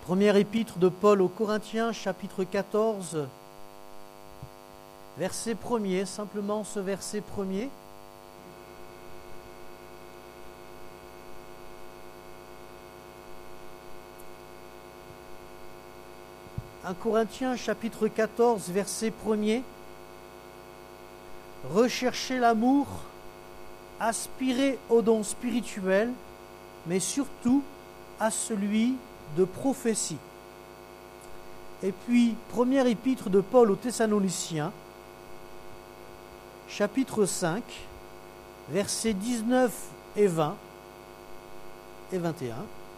Première épître de Paul aux Corinthiens, chapitre 14, verset 1er, simplement ce verset 1er. Un Corinthiens, chapitre 14, verset 1er. Recherchez l'amour, aspirez aux dons spirituels, mais surtout à celui de prophétie. Et puis, première épître de Paul aux Thessaloniciens, chapitre 5, versets 19 et 20 et 21.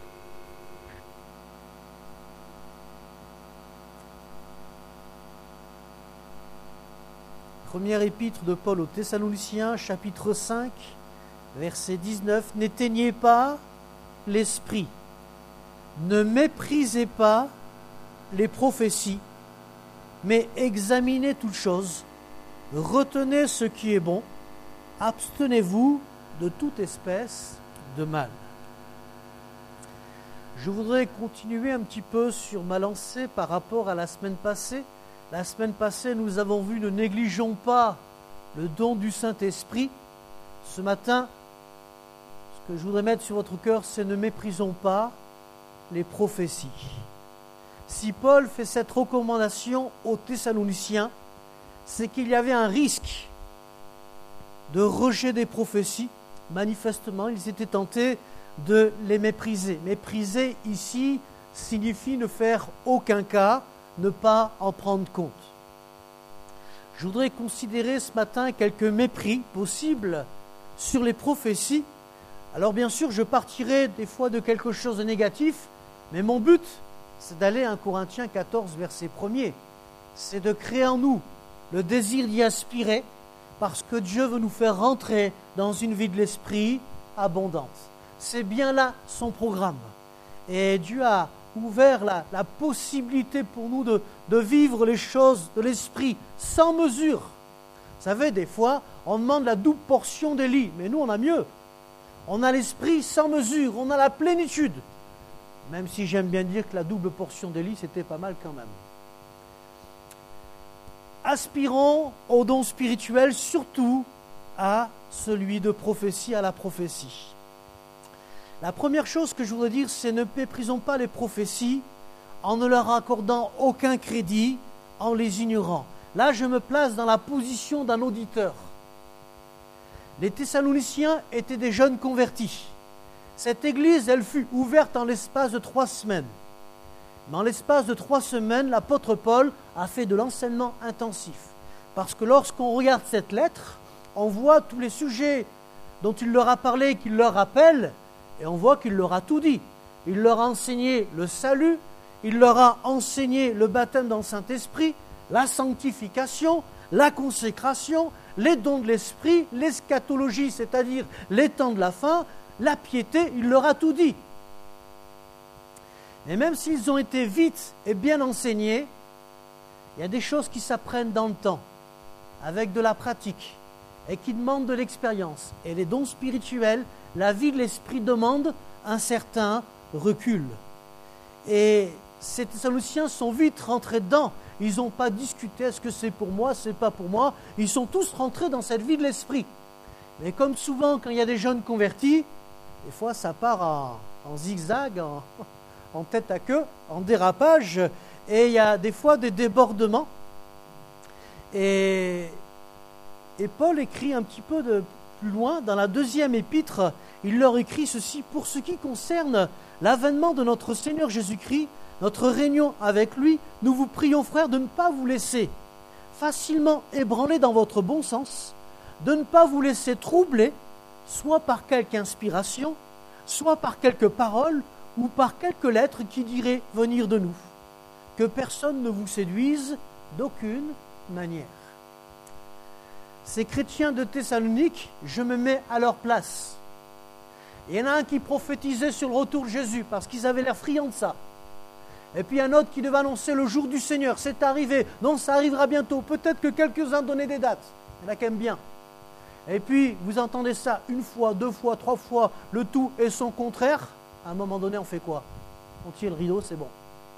Première épître de Paul aux Thessaloniciens, chapitre 5, verset 19. N'éteignez pas l'esprit, ne méprisez pas les prophéties, mais examinez toutes choses, retenez ce qui est bon, abstenez-vous de toute espèce de mal. Je voudrais continuer un petit peu sur ma lancée par rapport à la semaine passée. La semaine passée, nous avons vu, ne négligeons pas le don du Saint-Esprit. Ce matin, ce que je voudrais mettre sur votre cœur, c'est ne méprisons pas les prophéties. Si Paul fait cette recommandation aux Thessaloniciens, c'est qu'il y avait un risque de rejet des prophéties. Manifestement, ils étaient tentés de les mépriser. Mépriser ici signifie ne faire aucun cas, ne pas en prendre compte. Je voudrais considérer ce matin quelques mépris possibles sur les prophéties. Alors bien sûr, je partirai des fois de quelque chose de négatif, mais mon but, c'est d'aller à 1 Corinthiens 14, verset 1er. C'est de créer en nous le désir d'y aspirer, parce que Dieu veut nous faire rentrer dans une vie de l'esprit abondante. C'est bien là son programme. Et Dieu a ouvert la possibilité pour nous de vivre les choses de l'esprit sans mesure. Vous savez, des fois, on demande la double portion d'Élie, mais nous, on a mieux. On a l'esprit sans mesure, on a la plénitude. Même si j'aime bien dire que la double portion d'Élie, c'était pas mal quand même. Aspirons au don spirituel, surtout à celui de prophétie, à la prophétie. La première chose que je voudrais dire, c'est ne méprisons pas les prophéties en ne leur accordant aucun crédit, en les ignorant. Là, je me place dans la position d'un auditeur. Les Thessaloniciens étaient des jeunes convertis. Cette église, elle fut ouverte en l'espace de 3 semaines. Mais en l'espace de 3 semaines, l'apôtre Paul a fait de l'enseignement intensif. Parce que lorsqu'on regarde cette lettre, on voit tous les sujets dont il leur a parlé, qu'il leur rappelle, et on voit qu'il leur a tout dit. Il leur a enseigné le salut, il leur a enseigné le baptême dans le Saint-Esprit, la sanctification, la consécration, les dons de l'esprit, l'eschatologie, c'est-à-dire les temps de la fin, la piété, il leur a tout dit. Et même s'ils ont été vite et bien enseignés, il y a des choses qui s'apprennent dans le temps, avec de la pratique, et qui demandent de l'expérience. Et les dons spirituels, la vie de l'esprit demande un certain recul. Et ces Thessaloniciens sont vite rentrés dedans. Ils n'ont pas discuté, est-ce que c'est pour moi, c'est pas pour moi. Ils sont tous rentrés dans cette vie de l'esprit. Mais comme souvent, quand il y a des jeunes convertis, des fois ça part en zigzag, en tête à queue, en dérapage, et il y a des fois des débordements. Et Paul écrit un petit peu plus loin, dans la 2e épître, il leur écrit ceci: pour ce qui concerne l'avènement de notre Seigneur Jésus-Christ, notre réunion avec lui, nous vous prions, frères, de ne pas vous laisser facilement ébranler dans votre bon sens, de ne pas vous laisser troubler, soit par quelque inspiration, soit par quelques paroles, ou par quelques lettres qui diraient venir de nous. Que personne ne vous séduise d'aucune manière. Ces chrétiens de Thessalonique, je me mets à leur place. Il y en a un qui prophétisait sur le retour de Jésus, parce qu'ils avaient l'air friands de ça. Et puis un autre qui devait annoncer le jour du Seigneur. C'est arrivé. Non, ça arrivera bientôt. Peut-être que quelques-uns donnaient des dates. Il y en a qui aiment bien. Et puis, vous entendez ça 1 fois, 2 fois, 3 fois, le tout et son contraire. À un moment donné, on fait quoi? On tire le rideau, c'est bon.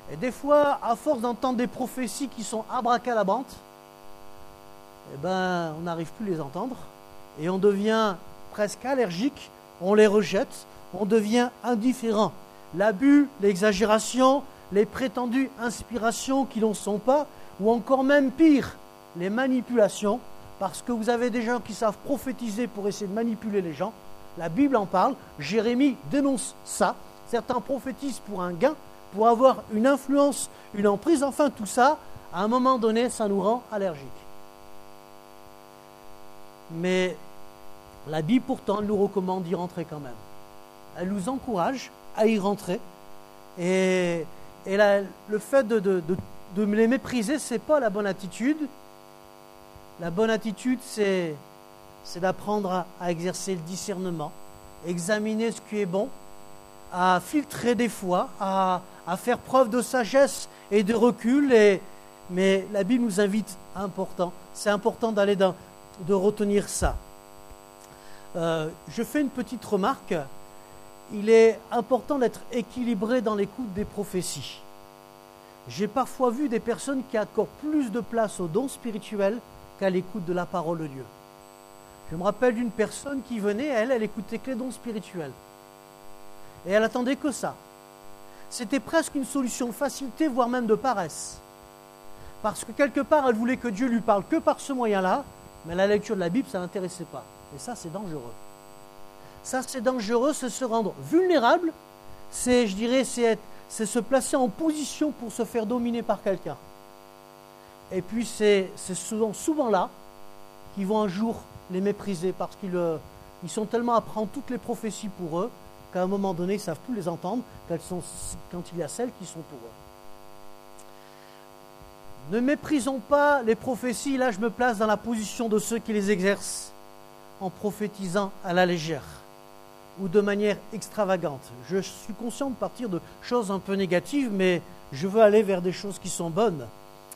Et des fois, à force d'entendre des prophéties qui sont abracadabrantes, eh ben, on n'arrive plus à les entendre. Et on devient presque allergique, on les rejette, on devient indifférent. L'abus, l'exagération, les prétendues inspirations qui n'en sont pas, ou encore même pire, les manipulations, parce que vous avez des gens qui savent prophétiser pour essayer de manipuler les gens. La Bible en parle, Jérémie dénonce ça. Certains prophétisent pour un gain, pour avoir une influence, une emprise, enfin tout ça, à un moment donné, ça nous rend allergiques. Mais la Bible, pourtant, nous recommande d'y rentrer quand même. Elle nous encourage à y rentrer. Et le fait de les mépriser, ce n'est pas la bonne attitude. La bonne attitude, c'est d'apprendre à exercer le discernement, examiner ce qui est bon, à filtrer des fois, à faire preuve de sagesse et de recul. Mais la Bible nous invite, c'est important de retenir ça. Je fais une petite remarque. Il est important d'être équilibré dans l'écoute des prophéties. J'ai parfois vu des personnes qui accordent plus de place aux dons spirituels qu'à l'écoute de la parole de Dieu. Je me rappelle d'une personne qui venait, elle écoutait que les dons spirituels. Et elle attendait que ça. C'était presque une solution de facilité, voire même de paresse. Parce que quelque part, elle voulait que Dieu lui parle que par ce moyen-là, mais la lecture de la Bible, ça ne l'intéressait pas. Et ça, c'est dangereux. Ça, c'est dangereux, c'est se rendre vulnérable, c'est se placer en position pour se faire dominer par quelqu'un. Et puis, c'est souvent là qu'ils vont un jour les mépriser parce qu'ils sont tellement à prendre toutes les prophéties pour eux qu'à un moment donné, ils ne savent plus les entendre quand il y a celles qui sont pour eux. Ne méprisons pas les prophéties. Là, je me place dans la position de ceux qui les exercent en prophétisant à la légère ou de manière extravagante. Je suis conscient de partir de choses un peu négatives, mais je veux aller vers des choses qui sont bonnes.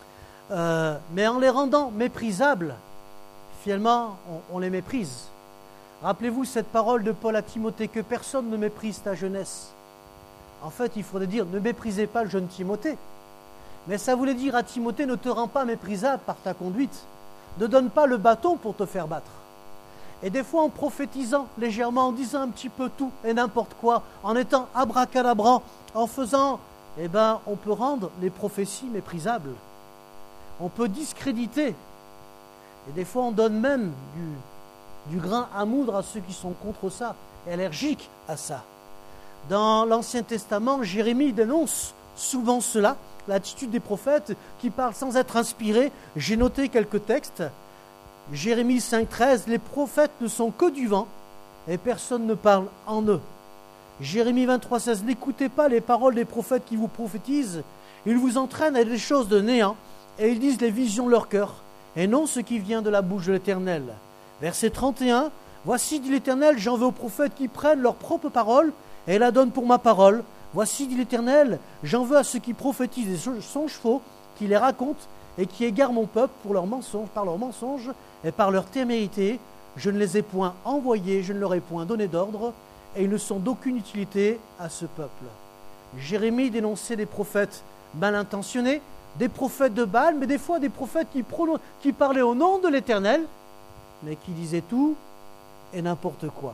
Mais en les rendant méprisables, finalement, on les méprise. Rappelez-vous cette parole de Paul à Timothée, que personne ne méprise ta jeunesse. En fait, il faudrait dire, ne méprisez pas le jeune Timothée. Mais ça voulait dire à Timothée, ne te rends pas méprisable par ta conduite. Ne donne pas le bâton pour te faire battre. Et des fois, en prophétisant légèrement, en disant un petit peu tout et n'importe quoi, en étant abracadabrant, en faisant, on peut rendre les prophéties méprisables. On peut discréditer. Et des fois, on donne même du grain à moudre à ceux qui sont contre ça, et allergiques à ça. Dans l'Ancien Testament, Jérémie dénonce souvent cela, l'attitude des prophètes qui parlent sans être inspirés. J'ai noté quelques textes. Jérémie 5,13, les prophètes ne sont que du vent et personne ne parle en eux. Jérémie 23,16, n'écoutez pas les paroles des prophètes qui vous prophétisent, ils vous entraînent à des choses de néant et ils disent les visions de leur cœur et non ce qui vient de la bouche de l'Éternel. Verset 31, voici, dit l'Éternel, j'en veux aux prophètes qui prennent leur propre parole et la donnent pour ma parole. Voici, dit l'Éternel, j'en veux à ceux qui prophétisent des songes faux, qui les racontent et qui égarent mon peuple par leurs mensonges et par leur témérité. Je ne les ai point envoyés, je ne leur ai point donné d'ordre, et ils ne sont d'aucune utilité à ce peuple. Jérémie dénonçait des prophètes mal intentionnés, des prophètes de Baal, mais des fois des prophètes qui parlaient au nom de l'Éternel, mais qui disaient tout et n'importe quoi.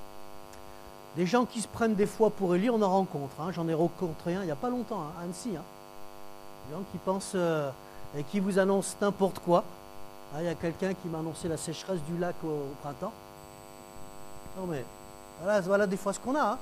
Des gens qui se prennent des fois pour Élie, on en rencontre. J'en ai rencontré un il n'y a pas longtemps, à Annecy. Des gens qui pensent et qui vous annoncent n'importe quoi. Il y a quelqu'un qui m'a annoncé la sécheresse du lac au printemps. Non mais, voilà des fois ce qu'on a.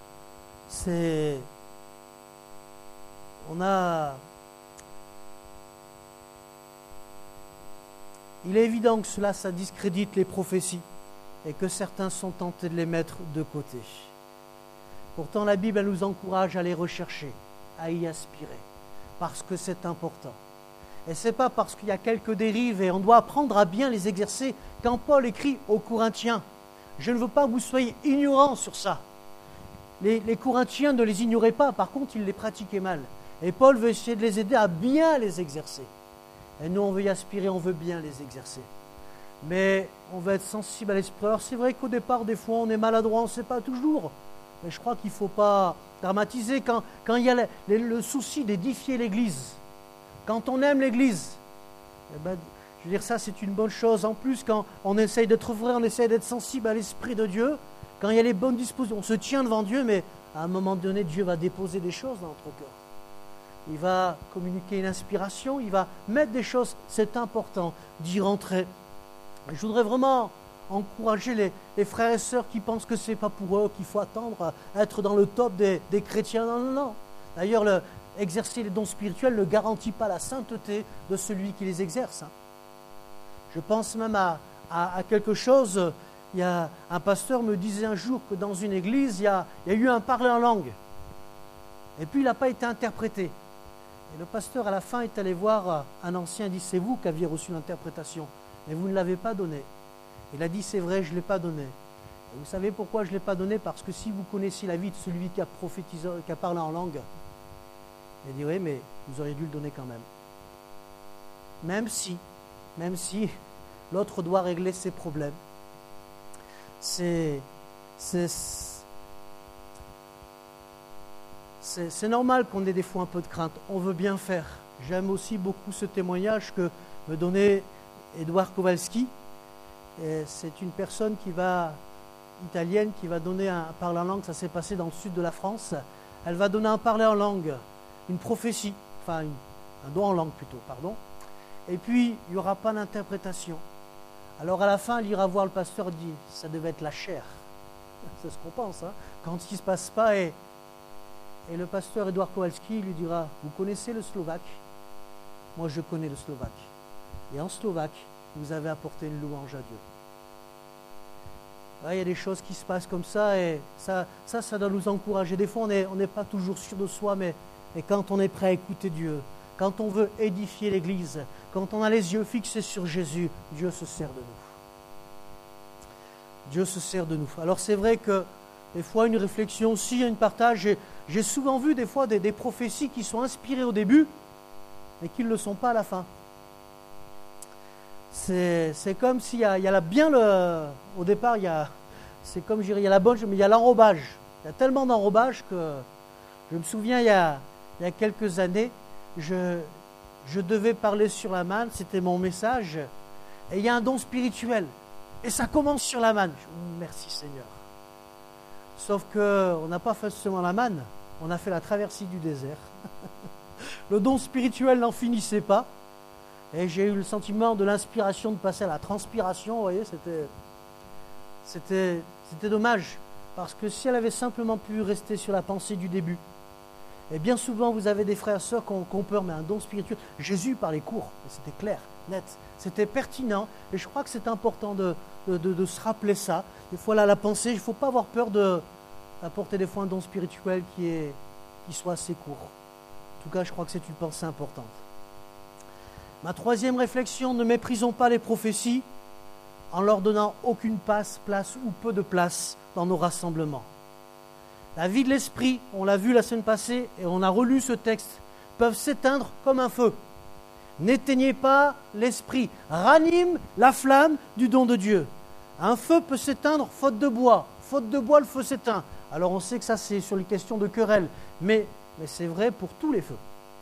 Il est évident que cela, ça discrédite les prophéties et que certains sont tentés de les mettre de côté. Pourtant, la Bible, elle nous encourage à les rechercher, à y aspirer, parce que c'est important. Et ce n'est pas parce qu'il y a quelques dérives et on doit apprendre à bien les exercer. Quand Paul écrit aux Corinthiens, je ne veux pas que vous soyez ignorants sur ça. Les Corinthiens ne les ignoraient pas, par contre, ils les pratiquaient mal. Et Paul veut essayer de les aider à bien les exercer. Et nous, on veut y aspirer, on veut bien les exercer. Mais on va être sensible à l'esprit. Alors, c'est vrai qu'au départ, des fois, on est maladroit, on ne sait pas toujours. Mais je crois qu'il ne faut pas dramatiser quand il y a le souci d'édifier l'Église. Quand on aime l'Église, eh ben, je veux dire, ça c'est une bonne chose. En plus, quand on essaye d'être vrai, on essaye d'être sensible à l'Esprit de Dieu, quand il y a les bonnes dispositions, on se tient devant Dieu, mais à un moment donné, Dieu va déposer des choses dans notre cœur. Il va communiquer une inspiration, il va mettre des choses, c'est important d'y rentrer. Je voudrais vraiment encourager les frères et sœurs qui pensent que ce n'est pas pour eux, qu'il faut attendre à être dans le top des chrétiens. Non, non, non. D'ailleurs, exercer les dons spirituels ne garantit pas la sainteté de celui qui les exerce. Je pense même à quelque chose. Il y a un pasteur me disait un jour que dans une église, il y a eu un parler en langue. Et puis il n'a pas été interprété. Et le pasteur à la fin est allé voir un ancien et dit, c'est vous qui aviez reçu l'interprétation, mais vous ne l'avez pas donné. Il a dit, c'est vrai, je ne l'ai pas donné. Et vous savez pourquoi je ne l'ai pas donné? Parce que si vous connaissiez la vie de celui qui a prophétisé, qui a parlé en langue, il a dit, oui, mais vous auriez dû le donner quand même. Même si l'autre doit régler ses problèmes. C'est normal qu'on ait des fois un peu de crainte. On veut bien faire. J'aime aussi beaucoup ce témoignage que me donnait Edouard Kowalski. C'est une personne italienne qui va donner un parler en langue. Ça s'est passé dans le sud de la France. Elle va donner un parler en langue, une prophétie, un don en langue plutôt, pardon. Et puis, il n'y aura pas d'interprétation. Alors à la fin, elle ira voir le pasteur et dit, ça devait être la chair. C'est ce qu'on pense, quand ce qui ne se passe pas. Et le pasteur Edouard Kowalski lui dira, vous connaissez le slovaque? Moi, je connais le slovaque. Et en slovaque, vous avez apporté une louange à Dieu. Il y a des choses qui se passent comme ça, et ça doit nous encourager. Des fois, on n'est pas toujours sûr de soi, mais quand on est prêt à écouter Dieu, quand on veut édifier l'Église, quand on a les yeux fixés sur Jésus, Dieu se sert de nous. Dieu se sert de nous. Alors c'est vrai que des fois, une réflexion aussi, un partage, j'ai souvent vu des fois des prophéties qui sont inspirées au début, mais qui ne le sont pas à la fin. C'est comme s'il y a bien au départ, c'est comme je dirais, il y a la bonne, mais il y a l'enrobage. Il y a tellement d'enrobage que je me souviens, il y a quelques années, je devais parler sur la manne, c'était mon message, et il y a un don spirituel, et ça commence sur la manne. Merci Seigneur. Sauf qu'on n'a pas fait seulement la manne, on a fait la traversée du désert. Le don spirituel n'en finissait pas, et j'ai eu le sentiment de l'inspiration de passer à la transpiration. Vous voyez, c'était dommage, parce que si elle avait simplement pu rester sur la pensée du début, et bien souvent, vous avez des frères et sœurs qui ont peur, mais un don spirituel. Jésus parlait court, c'était clair, net, c'était pertinent. Et je crois que c'est important de se rappeler ça. Des fois, là, la pensée, il ne faut pas avoir peur d'apporter des fois un don spirituel qui soit assez court. En tout cas, je crois que c'est une pensée importante. Ma troisième réflexion, ne méprisons pas les prophéties en leur donnant aucune place ou peu de place dans nos rassemblements. La vie de l'esprit, on l'a vu la semaine passée et on a relu ce texte, peuvent s'éteindre comme un feu. N'éteignez pas l'esprit, ranime la flamme du don de Dieu. Un feu peut s'éteindre faute de bois. Faute de bois, le feu s'éteint. Alors on sait que ça c'est sur les questions de querelle, mais c'est vrai pour tous les feux.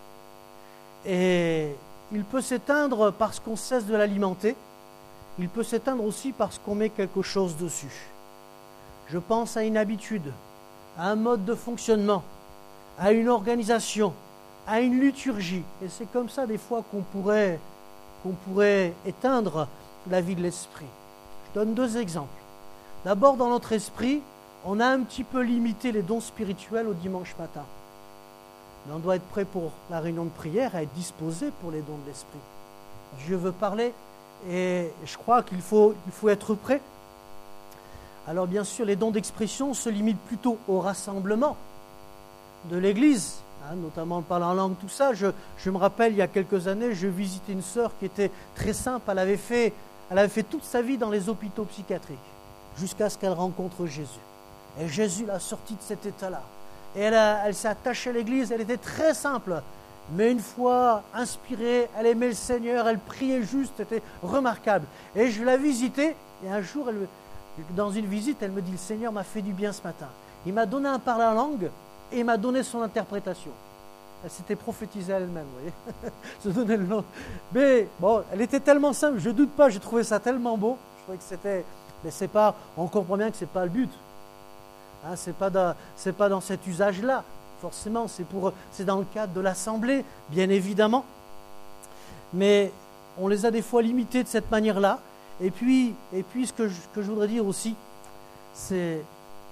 Et il peut s'éteindre parce qu'on cesse de l'alimenter. Il peut s'éteindre aussi parce qu'on met quelque chose dessus. Je pense à une habitude, à un mode de fonctionnement, à une organisation, à une liturgie. Et c'est comme ça des fois qu'on pourrait éteindre la vie de l'esprit. Je donne 2 exemples. D'abord, dans notre esprit, on a un petit peu limité les dons spirituels au dimanche matin. Mais on doit être prêt pour la réunion de prière, à être disposé pour les dons de l'esprit. Dieu veut parler et je crois qu'il faut être prêt. Alors bien sûr, les dons d'expression se limitent plutôt au rassemblement de l'Église, notamment le parler en langue, tout ça. Je me rappelle, il y a quelques années, je visitais une sœur qui était très simple. Elle avait fait toute sa vie dans les hôpitaux psychiatriques, jusqu'à ce qu'elle rencontre Jésus. Et Jésus l'a sortie de cet état-là. Et elle s'est attachée à l'Église, elle était très simple. Mais une fois inspirée, elle aimait le Seigneur, elle priait juste, c'était remarquable. Et je la visitais, et un jour, dans une visite, elle me dit, le Seigneur m'a fait du bien ce matin. Il m'a donné un parler en langue et il m'a donné son interprétation. Elle s'était prophétisée à elle-même, vous voyez. Se donner le nom. Mais bon, elle était tellement simple, je ne doute pas, j'ai trouvé ça tellement beau. Je trouvais que c'était... Mais c'est pas... On comprend bien que ce n'est pas le but. Hein, c'est pas dans cet usage-là. Forcément, c'est dans le cadre de l'assemblée, bien évidemment. Mais on les a des fois limités de cette manière-là. Et puis ce que je voudrais dire aussi, c'est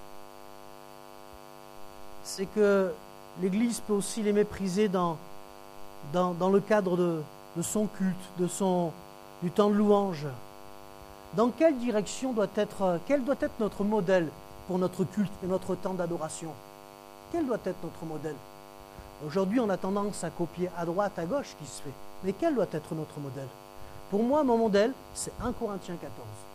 que l'Église peut aussi les mépriser dans le cadre de son culte, du temps de louange. Dans quelle direction quel doit être notre modèle pour notre culte et notre temps d'adoration? Quel doit être notre modèle? Aujourd'hui, on a tendance à copier à droite, à gauche ce qui se fait. Mais quel doit être notre modèle? Pour moi, mon modèle, c'est 1 Corinthiens 14.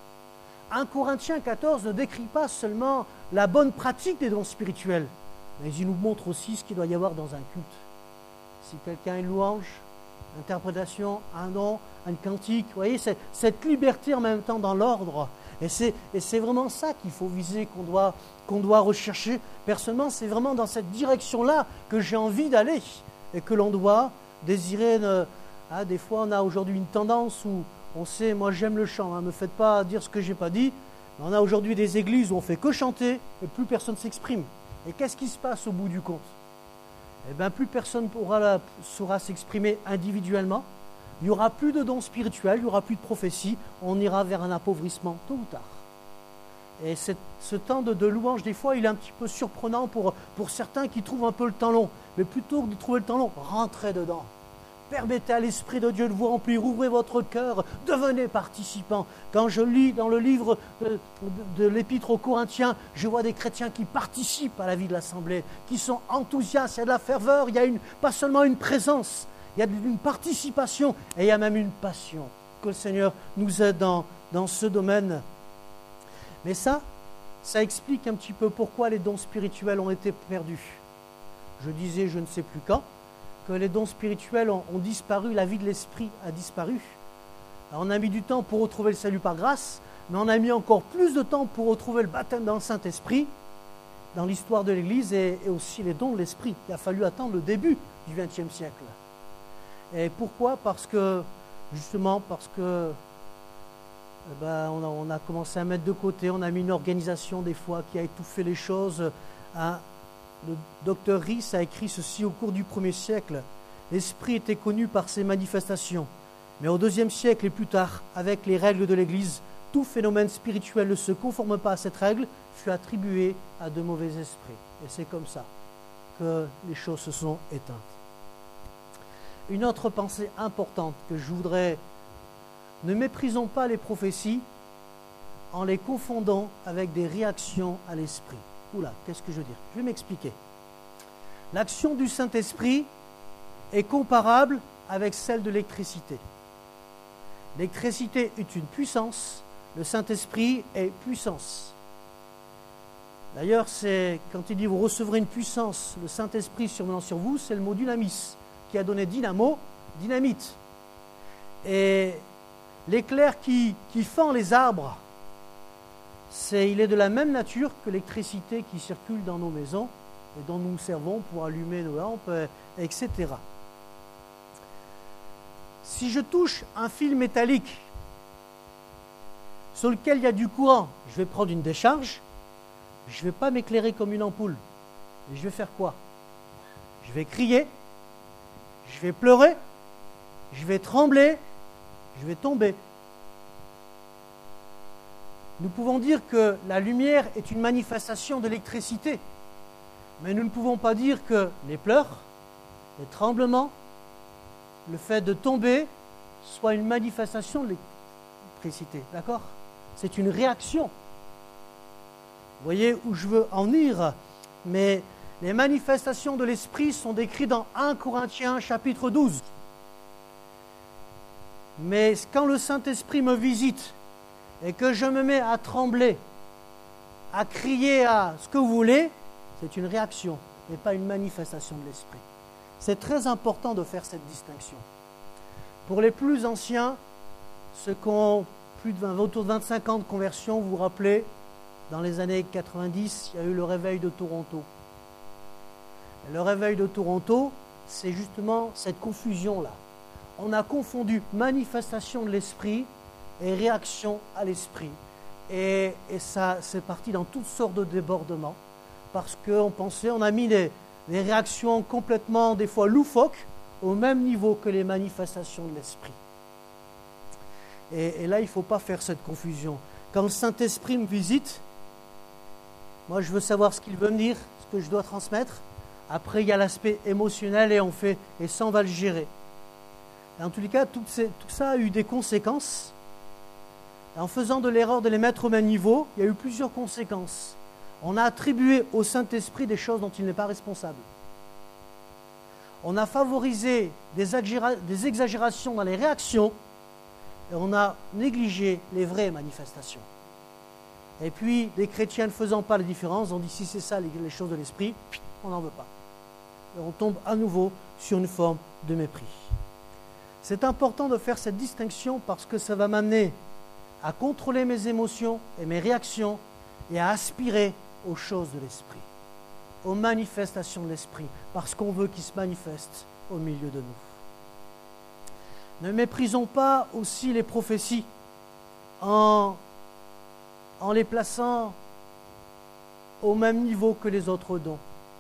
1 Corinthiens 14 ne décrit pas seulement la bonne pratique des dons spirituels, mais il nous montre aussi ce qu'il doit y avoir dans un culte. Si quelqu'un a une louange, interprétation, un don, un cantique, vous voyez, c'est cette liberté en même temps dans l'ordre. Et c'est vraiment ça qu'il faut viser, qu'on doit rechercher. Personnellement, c'est vraiment dans cette direction-là que j'ai envie d'aller et que l'on doit désirer. Des fois, on a aujourd'hui une tendance où on sait, moi j'aime le chant, ne me faites pas dire ce que je n'ai pas dit. Mais on a aujourd'hui des églises où on fait que chanter et plus personne ne s'exprime. Et qu'est-ce qui se passe au bout du compte? Eh bien, plus personne saura s'exprimer individuellement. Il n'y aura plus de dons spirituels, il n'y aura plus de prophétie. On ira vers un appauvrissement tôt ou tard. Et ce temps de louange, des fois, il est un petit peu surprenant pour certains qui trouvent un peu le temps long. Mais plutôt que de trouver le temps long, rentrez dedans. Permettez à l'Esprit de Dieu de vous remplir, ouvrez votre cœur, devenez participants. Quand je lis dans le livre de l'Épître aux Corinthiens, je vois des chrétiens qui participent à la vie de l'Assemblée, qui sont enthousiastes, il y a de la ferveur, il y a pas seulement une présence, il y a une participation et il y a même une passion. Que le Seigneur nous aide dans ce domaine. Mais ça explique un petit peu pourquoi les dons spirituels ont été perdus. Je disais, je ne sais plus quand, que les dons spirituels ont disparu, la vie de l'esprit a disparu. Alors on a mis du temps pour retrouver le salut par grâce, mais on a mis encore plus de temps pour retrouver le baptême dans le Saint-Esprit, dans l'histoire de l'Église, et aussi les dons de l'Esprit. Il a fallu attendre le début du XXe siècle. Et pourquoi? Parce que on a commencé à mettre de côté, on a mis une organisation des fois qui a étouffé les choses. Le docteur Rhys a écrit ceci au cours du 1er siècle. L'Esprit était connu par ses manifestations. Mais au 2e siècle et plus tard, avec les règles de l'Église, tout phénomène spirituel ne se conforme pas à cette règle, fut attribué à de mauvais esprits. Et c'est comme ça que les choses se sont éteintes. Une autre pensée importante que je voudrais... Ne méprisons pas les prophéties en les confondant avec des réactions à l'esprit. Oula, qu'est-ce que je veux dire? Je vais m'expliquer. L'action du Saint-Esprit est comparable avec celle de l'électricité. L'électricité est une puissance, le Saint-Esprit est puissance. D'ailleurs, c'est quand il dit vous recevrez une puissance, le Saint-Esprit survenant sur vous, c'est le mot dynamis, qui a donné dynamo, dynamite. Et l'éclair qui fend les arbres, il est de la même nature que l'électricité qui circule dans nos maisons et dont nous servons pour allumer nos lampes, etc. Si je touche un fil métallique sur lequel il y a du courant, je vais prendre une décharge, je ne vais pas m'éclairer comme une ampoule. Et je vais faire quoi? Je vais crier, je vais pleurer, je vais trembler, je vais tomber. Nous pouvons dire que la lumière est une manifestation de l'électricité, mais nous ne pouvons pas dire que les pleurs, les tremblements, le fait de tomber soit une manifestation de l'électricité. D'accord? C'est une réaction. Vous voyez où je veux en venir? Mais les manifestations de l'esprit sont décrites dans 1 Corinthiens chapitre 12. Mais quand le Saint-Esprit me visite et que je me mets à trembler, à crier, à ce que vous voulez, c'est une réaction et pas une manifestation de l'esprit. C'est très important de faire cette distinction. Pour les plus anciens, ceux qui ont autour de 25 ans de conversion, vous vous rappelez, dans les années 90, il y a eu le réveil de Toronto. Et le réveil de Toronto, c'est justement cette confusion-là. On a confondu manifestation de l'esprit et réaction à l'esprit. Et ça, c'est parti dans toutes sortes de débordements, parce qu'on pensait, on a mis des réactions complètement, des fois loufoques, au même niveau que les manifestations de l'esprit. Et là, il ne faut pas faire cette confusion. Quand le Saint-Esprit me visite, moi, je veux savoir ce qu'il veut me dire, ce que je dois transmettre. Après, il y a l'aspect émotionnel et ça, on va le gérer. Et en tous les cas, tout ça a eu des conséquences. Et en faisant de l'erreur de les mettre au même niveau, il y a eu plusieurs conséquences. On a attribué au Saint-Esprit des choses dont il n'est pas responsable. On a favorisé des exagérations dans les réactions et on a négligé les vraies manifestations. Et puis, les chrétiens ne faisant pas la différence, on dit si c'est ça les choses de l'esprit, on n'en veut pas. Et on tombe à nouveau sur une forme de mépris. C'est important de faire cette distinction parce que ça va m'amener à contrôler mes émotions et mes réactions et à aspirer aux choses de l'esprit, aux manifestations de l'esprit, parce qu'on veut qu'il se manifeste au milieu de nous. Ne méprisons pas aussi les prophéties en les plaçant au même niveau que les autres dons.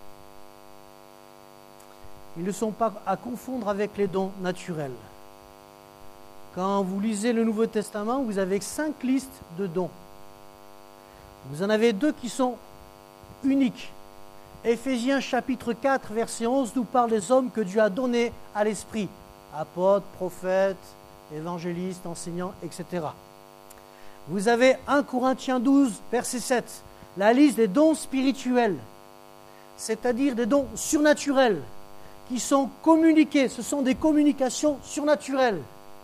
Ils ne sont pas à confondre avec les dons naturels. Quand vous lisez le Nouveau Testament, vous avez 5 listes de dons. Vous en avez 2 qui sont uniques. Éphésiens chapitre 4, verset 11 nous parle des hommes que Dieu a donnés à l'esprit. Apôtres, prophètes, évangélistes, enseignants, etc. Vous avez 1 Corinthiens 12, verset 7, la liste des dons spirituels, c'est-à-dire des dons surnaturels, qui sont communiqués. Ce sont des communications surnaturelles.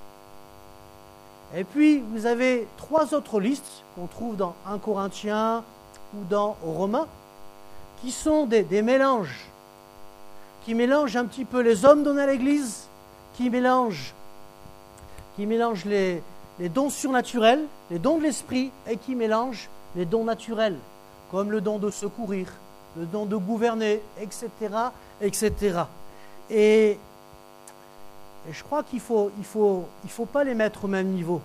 Et puis, vous avez 3 autres listes qu'on trouve dans 1 Corinthiens ou dans Romains, qui sont des mélanges, qui mélangent un petit peu les hommes donnés à l'Église, qui mélangent les dons surnaturels, les dons de l'esprit, et qui mélangent les dons naturels, comme le don de secourir, le don de gouverner, etc., etc. Et je crois qu'il faut pas les mettre au même niveau.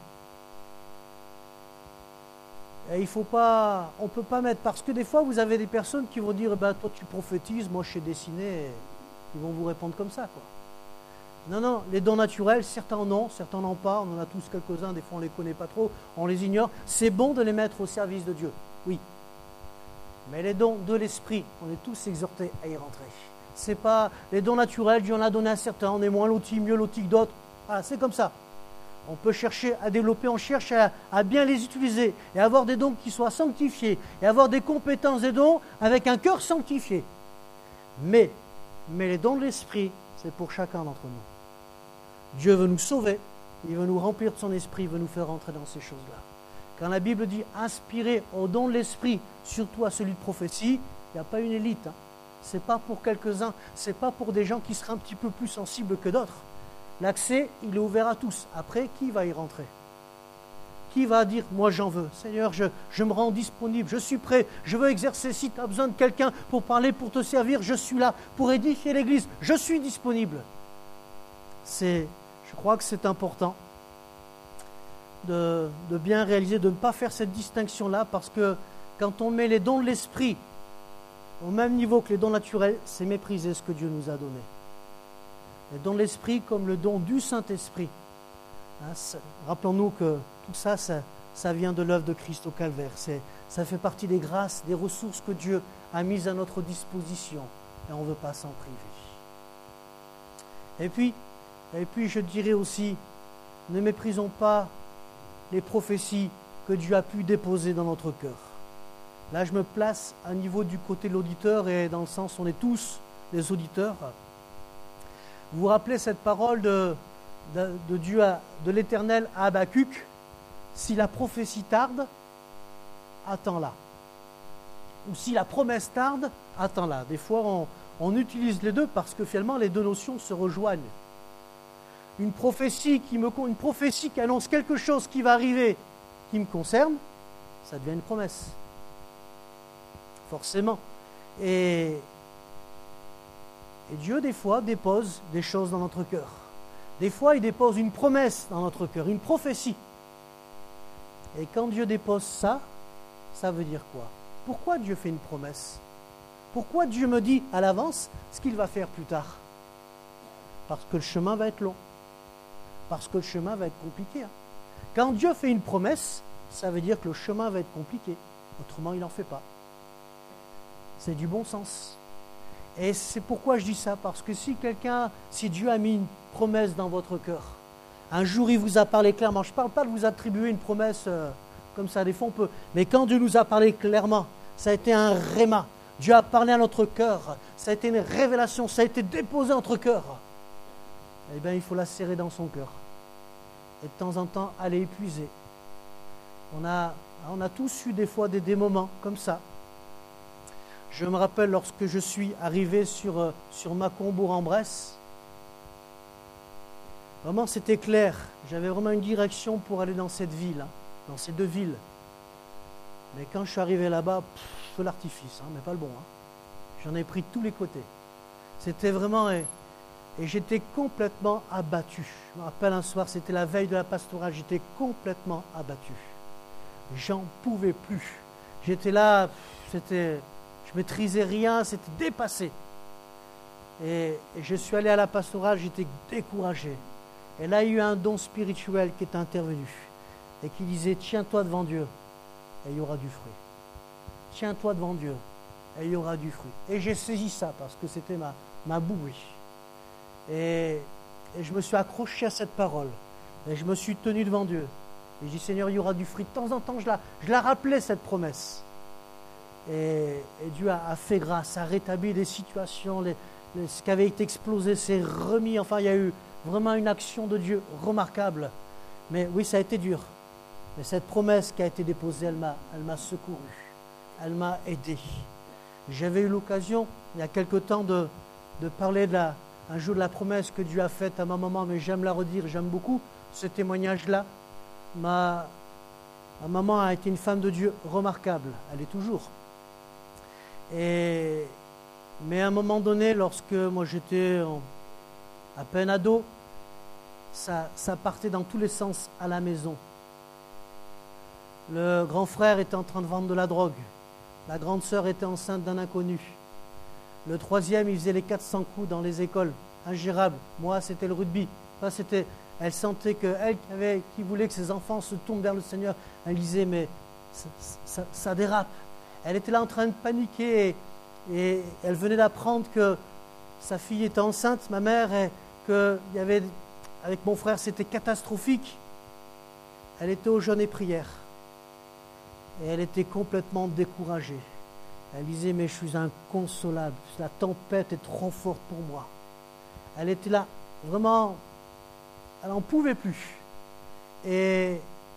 Et on ne peut pas mettre, parce que des fois vous avez des personnes qui vont dire toi tu prophétises, moi je sais dessiner, et ils vont vous répondre comme ça, quoi. Non, les dons naturels, certains en ont, certains n'en ont pas, on en a tous quelques-uns, des fois on ne les connaît pas trop, on les ignore. C'est bon de les mettre au service de Dieu, oui. Mais les dons de l'esprit, on est tous exhortés à y rentrer. C'est pas les dons naturels, Dieu en a donné à certains, on est moins lotis, mieux lotis que d'autres. Voilà, c'est comme ça. On peut chercher à développer, on cherche à bien les utiliser et avoir des dons qui soient sanctifiés et avoir des compétences et dons avec un cœur sanctifié. Mais les dons de l'esprit, c'est pour chacun d'entre nous. Dieu veut nous sauver, il veut nous remplir de son esprit, il veut nous faire rentrer dans ces choses-là. Quand la Bible dit inspirer au don de l'esprit, surtout à celui de prophétie, il n'y a pas une élite. Ce n'est pas pour quelques-uns, ce n'est pas pour des gens qui seraient un petit peu plus sensibles que d'autres. L'accès, il est ouvert à tous. Après, qui va y rentrer? Qui va dire, moi j'en veux? Seigneur, je me rends disponible, je suis prêt, je veux exercer. Si tu as besoin de quelqu'un pour parler, pour te servir, je suis là. Pour édifier l'Église, je suis disponible. Je crois que c'est important de bien réaliser, de ne pas faire cette distinction-là, parce que quand on met les dons de l'esprit au même niveau que les dons naturels, c'est mépriser ce que Dieu nous a donné. Les dons de l'esprit comme le don du Saint-Esprit. Rappelons-nous que tout ça, ça vient de l'œuvre de Christ au Calvaire. Ça fait partie des grâces, des ressources que Dieu a mises à notre disposition. Et on ne veut pas s'en priver. Et puis, je dirais aussi, ne méprisons pas les prophéties que Dieu a pu déposer dans notre cœur. Là, je me place à niveau du côté de l'auditeur, et dans le sens, on est tous des auditeurs. Vous vous rappelez cette parole de Dieu, de l'Éternel à Habacuc: si la prophétie tarde, attends-la. Ou si la promesse tarde, attends-la. Des fois, on utilise les deux parce que finalement, les deux notions se rejoignent. Une prophétie qui annonce quelque chose qui va arriver, qui me concerne, ça devient une promesse. forcément. Et Dieu, des fois, dépose des choses dans notre cœur. Des fois, il dépose une promesse dans notre cœur, une prophétie. Et quand Dieu dépose ça, ça veut dire quoi? Pourquoi Dieu fait une promesse? Pourquoi Dieu me dit à l'avance ce qu'il va faire plus tard? Parce que le chemin va être long. Parce que le chemin va être compliqué. Quand Dieu fait une promesse, ça veut dire que le chemin va être compliqué. Autrement, il n'en fait pas. C'est du bon sens. Et c'est pourquoi je dis ça. Parce que si Dieu a mis une promesse dans votre cœur, un jour il vous a parlé clairement, je ne parle pas de vous attribuer une promesse comme ça, des fois on peut, mais quand Dieu nous a parlé clairement, ça a été un réma. Dieu a parlé à notre cœur, ça a été une révélation, ça a été déposé dans notre cœur. Eh bien, il faut la serrer dans son cœur. Et de temps en temps, aller épuiser. On a tous eu des fois des moments comme ça. Je me rappelle lorsque je suis arrivé sur Macombourg-en-Bresse, vraiment c'était clair. J'avais vraiment une direction pour aller dans cette ville, dans ces deux villes. Mais quand je suis arrivé là-bas, feu l'artifice, mais pas le bon. J'en ai pris de tous les côtés. C'était vraiment... Et j'étais complètement abattu. Je me rappelle un soir, c'était la veille de la pastorale, j'étais complètement abattu. J'en pouvais plus. J'étais là, je maîtrisais rien, c'était dépassé. Et je suis allé à la pastorale, j'étais découragé. Et là, il y a eu un don spirituel qui est intervenu et qui disait, tiens-toi devant Dieu et il y aura du fruit. Tiens-toi devant Dieu et il y aura du fruit. Et j'ai saisi ça parce que c'était ma bouée. Et je me suis accroché à cette parole. Et je me suis tenu devant Dieu. Et j'ai dit, Seigneur, il y aura du fruit. De temps en temps, je la rappelais, cette promesse. Et Dieu a fait grâce, a rétabli des situations. Ce qui avait été explosé s'est remis. Enfin, il y a eu vraiment une action de Dieu remarquable. Mais oui, ça a été dur. Mais cette promesse qui a été déposée, elle m'a secouru. Elle m'a aidé. J'avais eu l'occasion, il y a quelque temps, de parler un jour de la promesse que Dieu a faite à ma maman, mais j'aime la redire, j'aime beaucoup ce témoignage-là. Ma maman a été une femme de Dieu remarquable, elle est toujours. Mais à un moment donné, lorsque moi j'étais à peine ado, ça partait dans tous les sens à la maison. Le grand frère était en train de vendre de la drogue. La grande sœur était enceinte d'un inconnu. Le troisième, il faisait les 400 coups dans les écoles, ingérable. Moi, c'était le rugby. Enfin, elle sentait qu'elle qui voulait que ses enfants se tournent vers le Seigneur, elle disait, mais ça dérape. Elle était là en train de paniquer et elle venait d'apprendre que sa fille était enceinte, ma mère, et qu'il y avait, avec mon frère, c'était catastrophique. Elle était au jeûne et prière. Et elle était complètement découragée. Elle disait, mais je suis inconsolable, la tempête est trop forte pour moi. Elle était là, vraiment, elle n'en pouvait plus. Et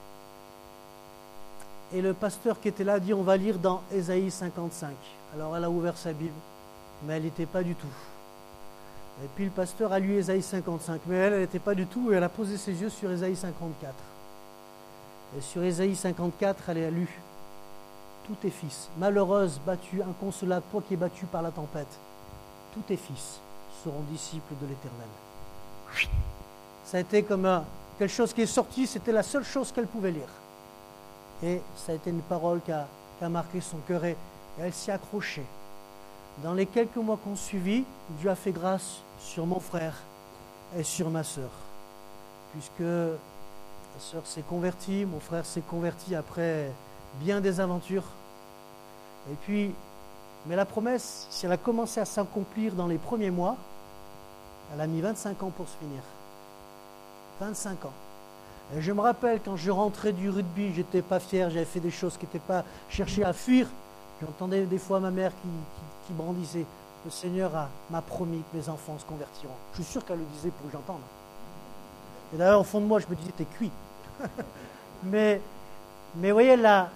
le pasteur qui était là dit, on va lire dans Ésaïe 55. Alors elle a ouvert sa Bible, mais elle n'était pas du tout. Et puis le pasteur a lu Ésaïe 55, mais elle n'était pas du tout, et elle a posé ses yeux sur Ésaïe 54. Et sur Ésaïe 54, elle a lu, tous tes fils, malheureuse, battue, inconsolable, toi qui es battu par la tempête, tous tes fils seront disciples de l'Éternel. Ça a été comme quelque chose qui est sorti, c'était la seule chose qu'elle pouvait lire. Et ça a été une parole qui a marqué son cœur et elle s'y accrochait. Dans les quelques mois qu'on suivit, Dieu a fait grâce sur mon frère et sur ma sœur. Puisque ma sœur s'est convertie, mon frère s'est converti après bien des aventures. Et puis, mais la promesse, si elle a commencé à s'accomplir dans les premiers mois, elle a mis 25 ans pour se finir. 25 ans. Et je me rappelle, quand je rentrais du rugby, j'étais pas fier, j'avais fait des choses qui n'étaient pas... cherché à fuir. J'entendais des fois ma mère qui brandissait. Le Seigneur m'a promis que mes enfants se convertiront. Je suis sûr qu'elle le disait pour que j'entende. Et d'ailleurs, au fond de moi, je me disais, t'es cuit. mais voyez, là,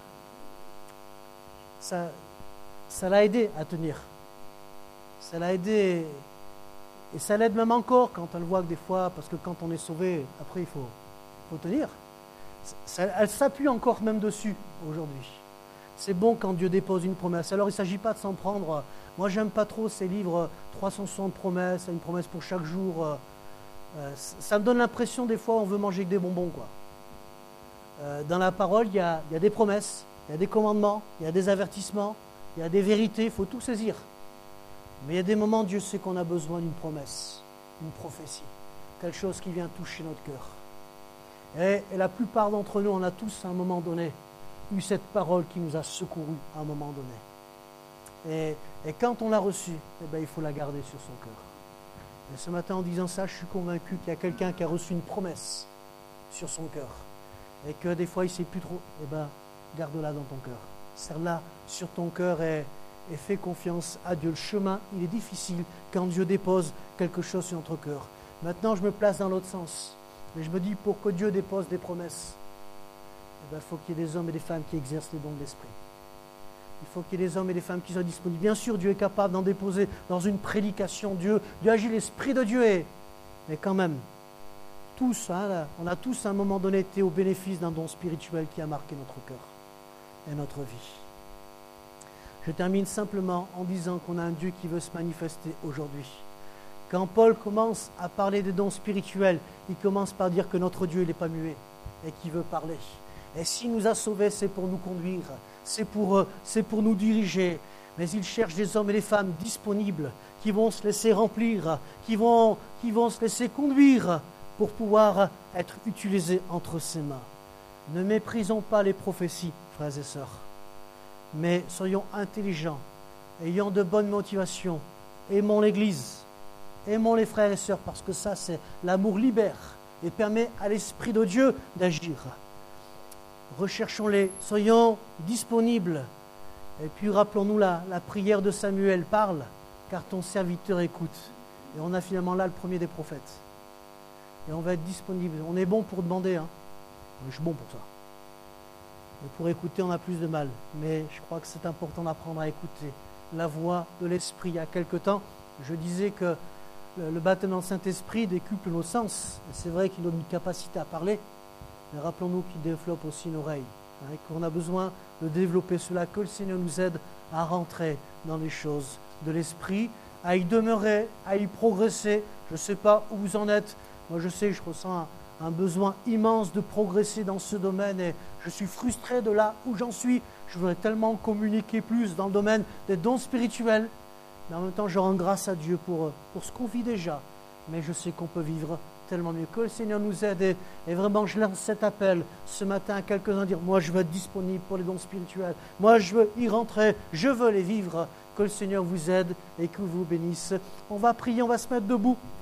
ça l'a aidé à tenir. Ça l'a aidé. Et ça l'aide même encore quand elle voit que des fois, parce que quand on est sauvé, après il faut tenir. Elle s'appuie encore même dessus aujourd'hui. C'est bon quand Dieu dépose une promesse. Alors il ne s'agit pas de s'en prendre. Moi, j'aime pas trop ces livres 360 promesses, une promesse pour chaque jour. Ça me donne l'impression des fois on veut manger que des bonbons, quoi. Dans la parole, il y a des promesses, il y a des commandements, il y a des avertissements, il y a des vérités, il faut tout saisir. Mais il y a des moments, Dieu sait qu'on a besoin d'une promesse, une prophétie, quelque chose qui vient toucher notre cœur. Et la plupart d'entre nous, on a tous à un moment donné eu cette parole qui nous a secourus à un moment donné. Et quand on l'a reçue, il faut la garder sur son cœur. Et ce matin, en disant ça, je suis convaincu qu'il y a quelqu'un qui a reçu une promesse sur son cœur. Et que des fois, il ne sait plus trop. Garde-la dans ton cœur. Serre-la sur ton cœur et fais confiance à Dieu. Le chemin, il est difficile quand Dieu dépose quelque chose sur notre cœur. Maintenant, je me place dans l'autre sens. Mais je me dis, pour que Dieu dépose des promesses, il faut qu'il y ait des hommes et des femmes qui exercent les dons de l'Esprit. Il faut qu'il y ait des hommes et des femmes qui soient disponibles. Bien sûr, Dieu est capable d'en déposer dans une prédication. Dieu agit, l'Esprit de Dieu est. Mais quand même, tous, on a tous à un moment donné été au bénéfice d'un don spirituel qui a marqué notre cœur et notre vie. Je termine simplement en disant qu'on a un Dieu qui veut se manifester aujourd'hui. Quand Paul commence à parler des dons spirituels, il commence par dire que notre Dieu n'est pas muet et qu'il veut parler. Et s'il nous a sauvés, c'est pour nous conduire, c'est pour nous diriger. Mais il cherche des hommes et des femmes disponibles qui vont se laisser remplir, qui vont se laisser conduire pour pouvoir être utilisés entre ses mains. Ne méprisons pas les prophéties, frères et sœurs, mais soyons intelligents, ayons de bonnes motivations, aimons l'Église, aimons les frères et sœurs, parce que ça, c'est l'amour libère et permet à l'Esprit de Dieu d'agir. Recherchons-les, soyons disponibles. Et puis rappelons-nous la prière de Samuel, parle, car ton serviteur écoute. Et on a finalement là le premier des prophètes. Et on va être disponible. On est bon pour demander, je suis bon pour ça. Mais pour écouter, on a plus de mal. Mais je crois que c'est important d'apprendre à écouter la voix de l'Esprit. Il y a quelque temps, je disais que le baptême dans le Saint-Esprit décuple nos sens. Et c'est vrai qu'il donne une capacité à parler. Mais rappelons-nous qu'il développe aussi une oreille. Et qu'on a besoin de développer cela, que le Seigneur nous aide à rentrer dans les choses de l'Esprit, à y demeurer, à y progresser. Je ne sais pas où vous en êtes. Moi, je sais, je ressens un besoin immense de progresser dans ce domaine et je suis frustré de là où j'en suis. Je voudrais tellement communiquer plus dans le domaine des dons spirituels. Mais en même temps, je rends grâce à Dieu pour ce qu'on vit déjà. Mais je sais qu'on peut vivre tellement mieux. Que le Seigneur nous aide et vraiment je lance cet appel ce matin à quelques-uns dire moi je veux être disponible pour les dons spirituels, moi je veux y rentrer, je veux les vivre. Que le Seigneur vous aide et que vous bénisse. On va prier, on va se mettre debout.